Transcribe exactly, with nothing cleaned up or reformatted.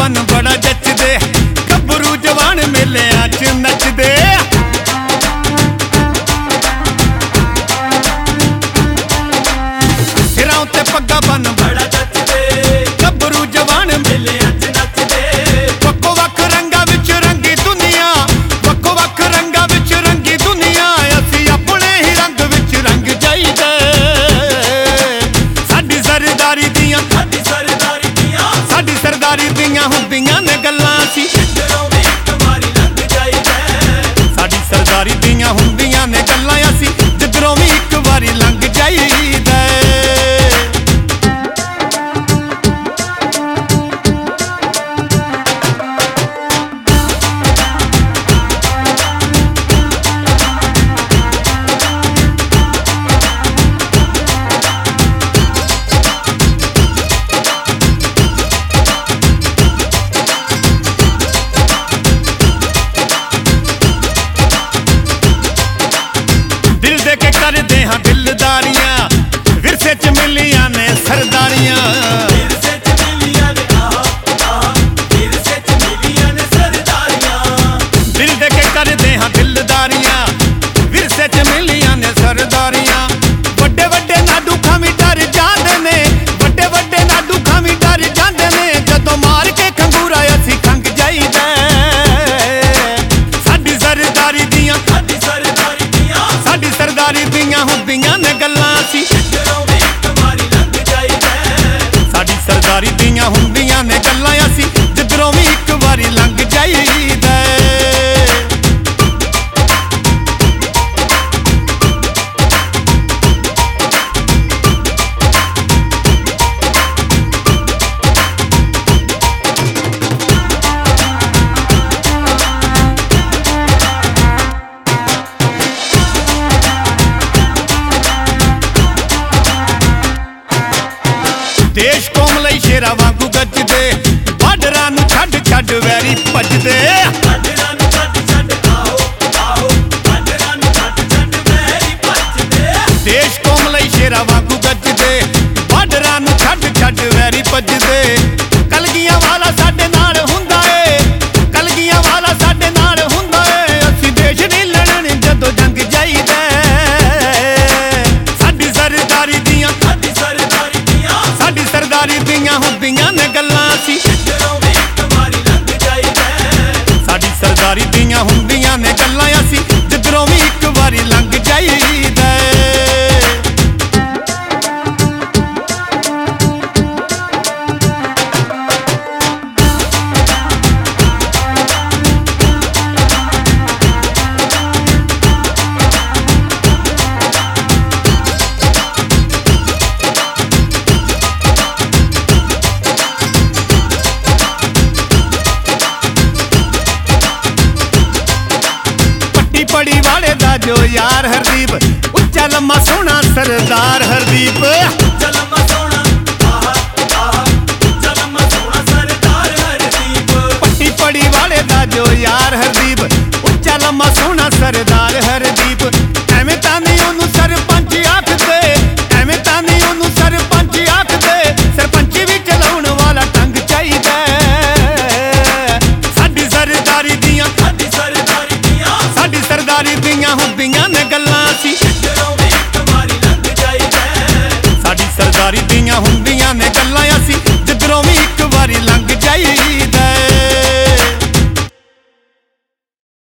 बन बड़ा जचदे, गभरू जवान मेलियां च नचदे। सिरां ते पग्गा बन बड़ा जचदे, गभरू जवान मेलियां च नचदे। वक्को वक् रंगां विच रंगी दुनिया, वक्को वक् रंगां विच रंगी दुनिया, असीं अपने ही रंग विच रंग जाईदा। साडी सरदारी दियां साडी सरदारी दियां साडी सरदारी दियां हुंदियां ने गल्लां, असीं जिधरों भी इक वारी लंघ जाईदा। साडी सरदारी दियां हुंदियां ने गल्लां, असीं जिधरों भी इक वारी लंघ जाईदा। करदे हाँ दिलदारियां, विरसे च मिलियां ने सरदारियां। विरसे च मिलियां ने आहा आहा, विरसे च मिलियां ने सरदारियां। दिल दे के करदे हाँ दिलदारियां, विरसे च मिलियां ने सरदारियां। वड्डे वड्डे नाडू खामी डर जांदे ने, वड्डे वड्डे नाडू खामी डर जांदे ने, जदों मार के खंगूरा असीं खंग जाईदा। साडी सरदारी दियां साडी सरदारी दियां साडी सरदारी दियां हुंदियां ने गल्लां, असीं जिधरों भी इक वारी लंघ जाईदा। साडी सरदारी दियां हुंदियां ने गल्लां, असीं जिधरों भी इक वारी लंघ जाईदा। देश कौम लई शेरां वांगू गजदे, बार्डरां नूं छड्ड छड्ड वैरी भजदे। बार्डरां नूं छड्ड छड्ड आओ आओ, बार्डरां नूं छड्ड छड्ड वैरी भजदे। देश कौम लई शेरां वांगू गजदे, बार्डरां नूं छड्ड छड्ड वैरी भजदे। कलगियां वाला साडे नाल हुंदा ए, कलगियां वाला साडे नाल हुंदा ए, असीं देश नहीं लड़न जदों जंग जाईदा। साडी सरदारी दियां साडी सरदारी दियां साडी सरदारी दियां हुंदियां ने गल्लां, असीं जिधरों भी इक वारी लंघ जाईदा। साडी सरदारी दियां हुंदियां ने गल्लां, असीं जिधरों भी इक वारी लंघ जाईदा। पड़ी वाले दा जो यार हरदीप, उच्चा लम्मा सोहना सरदार हरदीप। उच्चा लम्मा सोहना आहा आहा, उच्चा लम्मा सोहना सरदार हरदीप। पट्टी पड़ी वाले दा जो यार हरदीप, उच्चा लम्मा सोहना सरदार हरदीप। एवें तां नहीं ओनू सरपंच आखदे, एवें तां नहीं ओनू सरपंच आखदे, सरपंची भी चलाउण वाला ढंग चाहीदा। साडी सरदारी दियां साडी सरदारी दियां साडी सरदारी दियां हुंदियां ने गल्लां, असीं जिधरों भी इक वारी लंघ जाईदा। साडी सरदारी दियां हुंदियां ने गल्लां, असीं